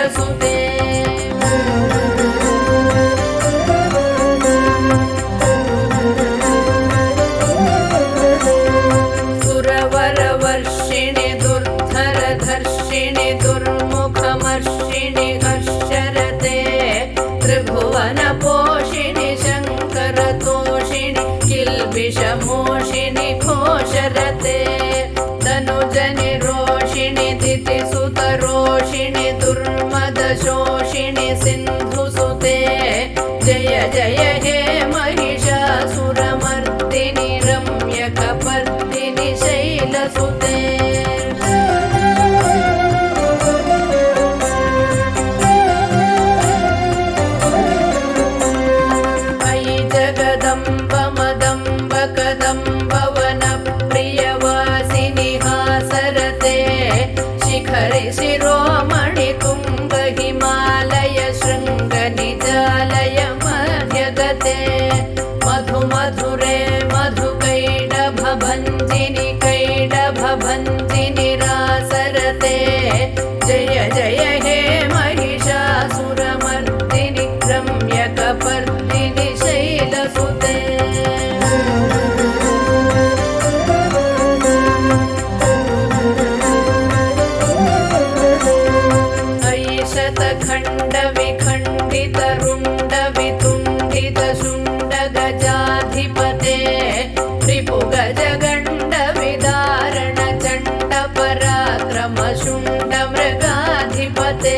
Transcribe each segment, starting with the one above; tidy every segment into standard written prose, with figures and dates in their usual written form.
शैलसुते सुरवरवर्षिणि दुर्धरधर्षिणि दुर्मुखमर्षिणि हर्षरते त्रिभुवनपोषिणि शङ्करतोषिणि किल्बिषमोषिणि घोषरते तनुजनि रोषिणि दितिसुतरोषिणि दुर्मदशोषिणि सिन्धुसुते जय जय हे महिषासुरमर्दिनि रम्यकपर्दिनि शैलसुते अयि जगदम्ब मदम्ब कदम्ब वनप्रियवासिनि हासरते शिखरि शिरोमणि तुङ्ग हिमालय शृङ्ग निजालय मध्यगते मधु मधुरे मधुकैडभभञ्जिनि कैडभभञ्जिनि रासरते जय जय हे महिषासुरमर्दिनि रम्यकपर्दिनि शैलसुते अयि शतखण्डविखण्डितरुण्डवितुण्डितशुण्डगजाधिपते रिपुगजगण्डविदारणचण्डपराक्रमशुण्डमृगाधिपते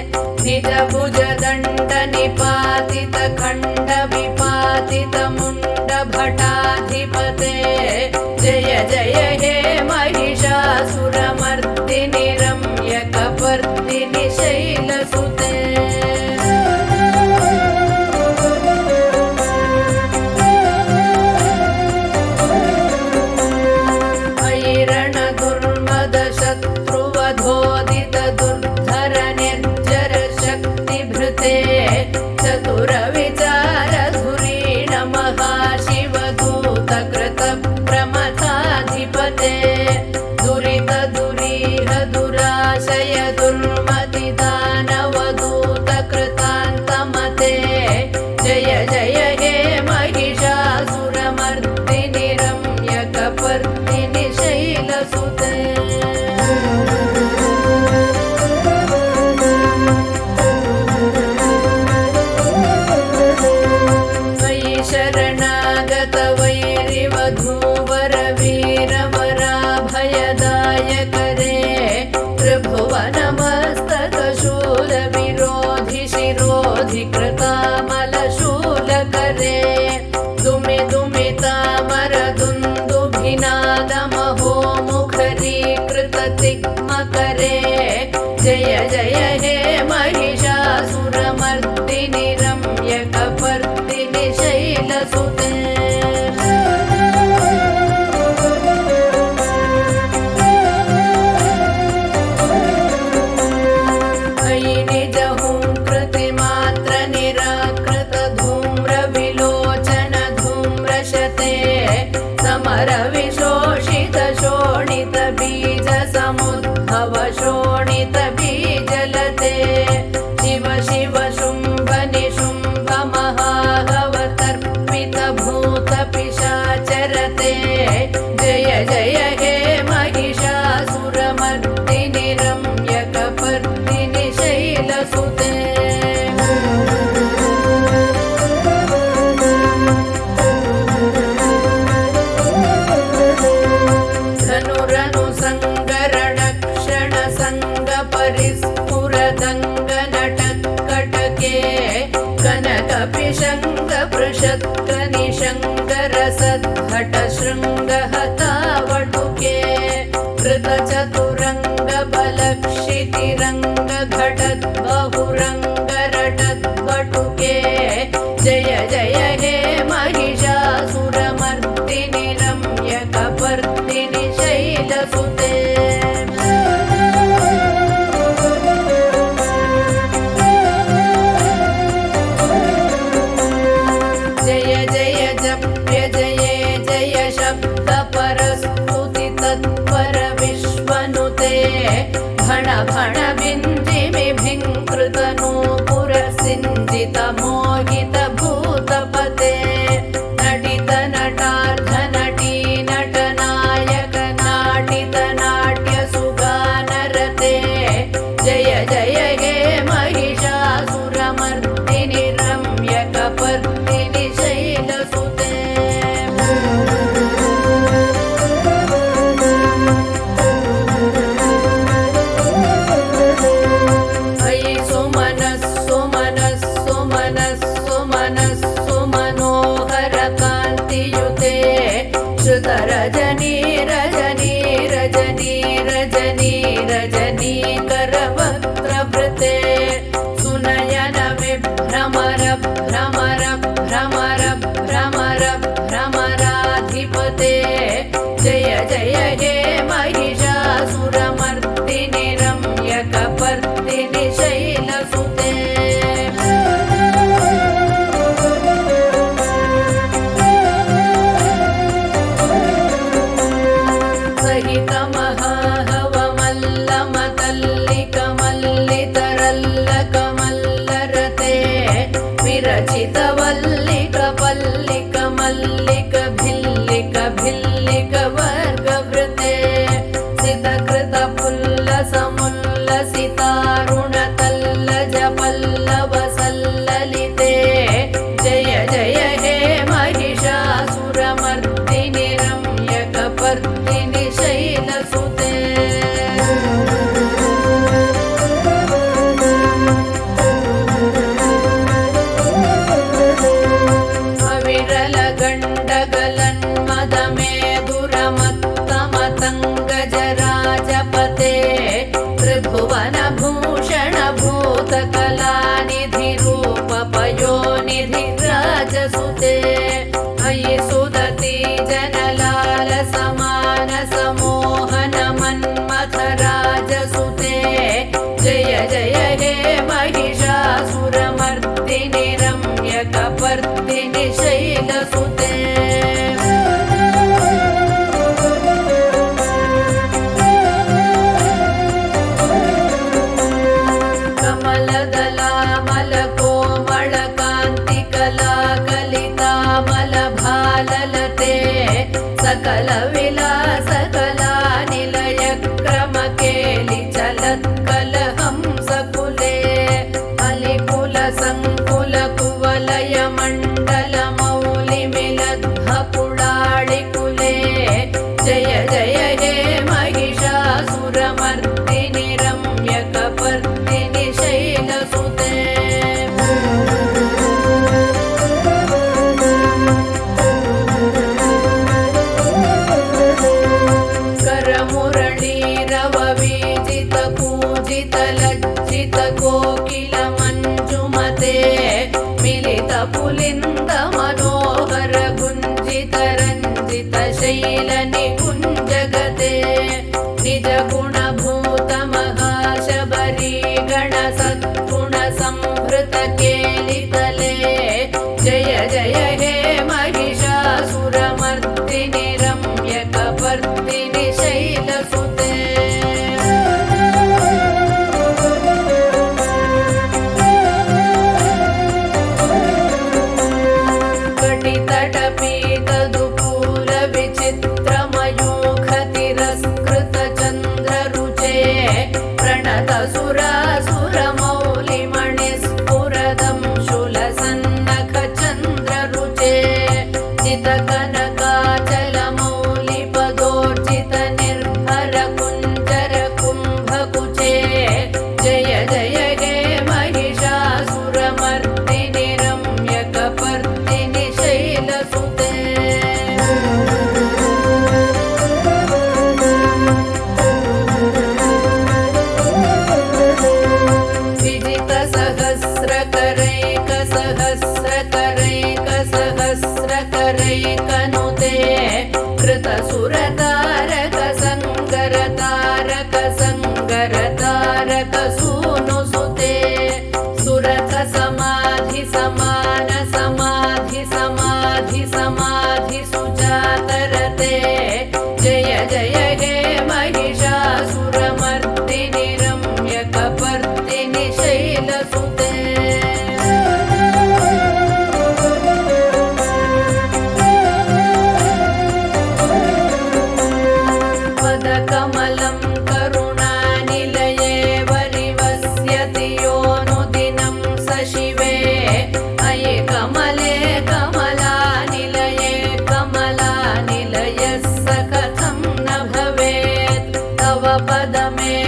निजभुजदण्डनिपातितखण्डविपातितमुण्डभटाधिपते जय जय हे महिषासुरमर्दिनि रम्यकपर्दिनि शैलसुते अयि रणदुर्मदशत्रुवधोदित दुर्धर निर्जर शक्तिभृते चतुरविचारधुरीण महाशिवदूतकृत प्रमथाधिपते दुरित दुरीह दुराशय दुर्मतिदानवदूतकृतान्तमते जय जय हे महिषासुरमर्दिनि रम्यकपर्दिनि शैलसुते अयि शरणागत वैरिवधूवर वीरवराभयदायकरे त्रिभुवनमस्तकशूल विरोधि शिरोधि कृतामलशूलकरे दुमि दुमितामर दुन्दुभिनादमहो मुखरीकृततिग्मकरे जय जय हे महिषासुरमर्दिनि रम्यकपर्दिनि शैलसुते अयि निजहुङ्कृतिमात्र निराकृत धूम्रविलोचन धूम्रशते समरविशोषित शोणित बीज समुद्भव शोणित बीजलते शिव शिव शुम्भ निशुम्भ महाहवतर्पित भूत पिशाचरते जय जय हे महिषासुरमर्दिनि रम्यकपर्दिनि शैलसुते धनुरनु सङ्गरणक्षण सङ्गपरिस्फुरदङ्गनटत्कटके कनकपिशङ्गपृषत्कनिशङ्गरसद्घटशृङ्गहतावटुके कृतचतुरङ्गबलक्षितिरङ्गघटद्बहुरङ्गरटद्वटुके जय जय हे महिषासुरमर्दिनि रम्यकपर्दिनि शैलसुते जय जय जप्य जये जय शब्दपरस्तुति तत्पर विश्वनुते भण भण विञ्जिमिभिङ्कृतनूपुरसिञ्जितमोहितभूतपते नटित नटार्ध नटी नटनायक नाटित नाट्यसुगानरते जय जय हे महिषासुरमर्दिनि रम्यकपर्दिनि शैलसुते रजनी रजनी रजनी रजनी रजनी करवक्त्रवृते सुनयन विभ्रमर भ्रमर भ्रमर भ्रमर भ्रमराधिपते जय जय हे महिषासुरमर्दिनि रम्यकपर्दिनि शैलसुते विरचितवल्लिक पल्लिक मल्लिक भिल्लिक भिल्लिक वर्गवृते सितकृत पुल्लसमुल्लसितारुण तल्लज पल्लव सल्ललिते जय जय हे महिषासुरमर्दिनि रम्यकपर्दिनि शैलसुते त्रिभुवनभूषण भूतकलानिधि रूपपयोनिधि राजसुते अयि सुदति जनलाल समान समोहन मन्मथ राजसुते जय जय हे महिषासुरमर्दिनि रम्यकपर्दिनि शैलसुते सकल विलास कला निलय क्रम केलि चलत्कल हंसकुले अलिकुल संकुल कुवलय मंडल मौलि मिलद्भकुडाळिकुले जय जय हे महिषासुरमर्दिनि रम्यकपर्दिनि शैलसुते कोकिल मंजुमते मिलित पुलिंद मनोहर गुंजित रंजित शैल निकुंजगते निज गुण भूत महाशबरी गण सद्गुण संभृत केलितले जय जय हे महिषासुरमर्दिनि रम्यकपर्दिनि शैलसुते सुरासुरमौलिमणिस्फुरदं शूलसन्नख चन्द्ररुचे जितकनकाचलमौलिपदोर्जित निर्भर कुञ्जर कुम्भकुचे जय जय हे महिषासुरमर्दिनि रम्यकपर्दिनि शैलसुते सहस्रकरैकनुते कृतसुरतारक संगरतारक सूनुसुते सुरथ समाधि समान समाधि समाधि समाधि सुजातरते जय जय हे महिषासुरमर्दिनि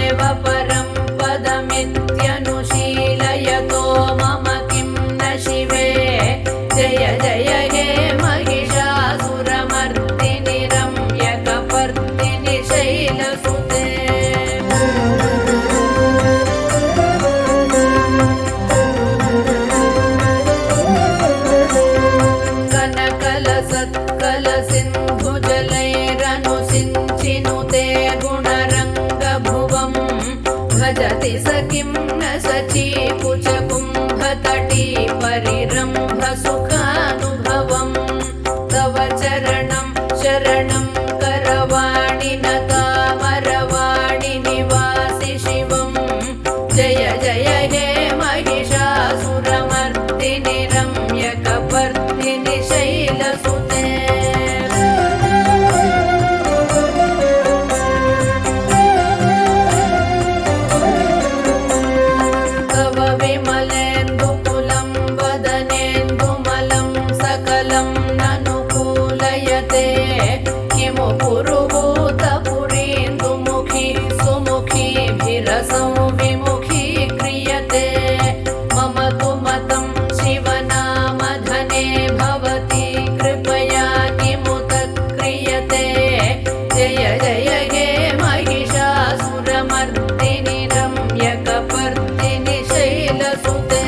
तदेव परं पदमित्यनुशीलयतो मम किं न शिवे जय जय हे महिषासुरमर्दिनि रम्यकपर्दिनि शैलसुते कनकलसत्कलसिन्धुजलैरनुसिञ्चिनुते गुणरङ्गभुवं भजति स किं न सचीकुचकुम्भतटी परिरम्भसुखानुभवम् तव चरणं शरणं करवाणि न तामरवाणि निवासि शिवं जय जय हे महिषासुरमर्दिनि रम्यकपर्दिनि शैलसुते तव विमलेन्दुकुलं वदनेन्दुमलं सकलं ननुकूलयते किमु पुरुहूतपुरीन्दुमुखी सुमुखीभिरसौ विमुखी क्रियते मम तु मतं शिवनामधने भवति कृपया किमुत क्रियते जय जय हे महिषासुरमर्दिनि रम्यकपर्दिनि शैलसुते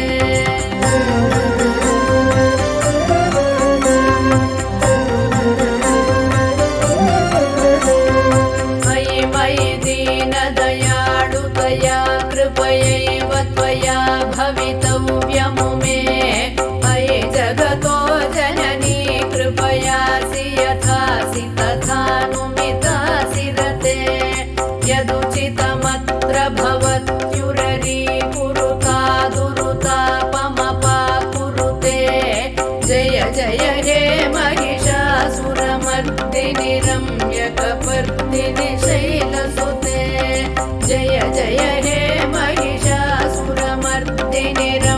मयि मयि दीनदयाळुतया कृपयैव त्वया भवितव्यमुमे मयि जगतो जननी कृपयासि यथासि तथानुमितासि रते यदुचितमत्र भवत्युररीकुरुता दुरुतापमपाकुरुते जय जय हे महिषासुरमर्दिनि रम्यकपर्दिनि शैलसुते जय जय हे महिषासुरमर्दिनि